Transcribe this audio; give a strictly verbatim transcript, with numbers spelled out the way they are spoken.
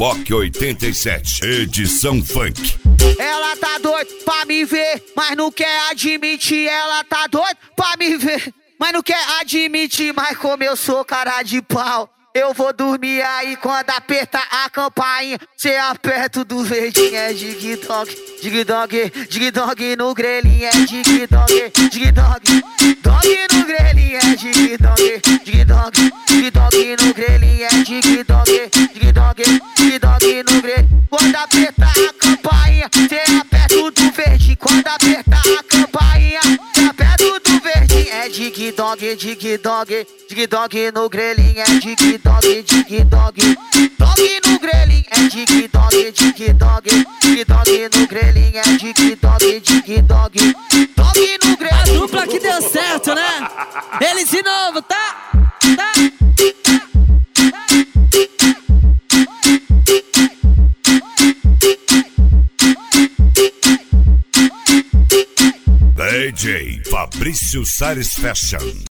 Mock oitenta e sete, edição funk. Ela tá doida pra me ver, mas não quer admitir. Ela tá doida pra me ver, mas não quer admitir. Mas como eu sou cara de pau, eu vou dormir aí quando apertar a campainha. Cê aperta o do verdinho, é dig-dog, dig-dog, dig-dog no grelhinho, é dig-dog, dig-dog, dog no grelhinho, é dig-dog, dig-dog, dig-dog no grelhinho, é dig-dog, dig-dog, dig-dog no grelhinho. Quando apertar a campainha, cê aperta o do verdinho. Quando apertar a campainha, cê aperta o do verdinho, é dig-dog, dig-dog, dig-dog no grelhinho, é dig-dog, dig-dog, dog no grelhinho, é dig-dog, dig-dog, dig-dog no grelhinho, é dig-dog, dig-dog, dog no grelhinho. A dupla que deu certo, né? Eles de novo, tá? Tá? D J Fabrício Salles Fashion.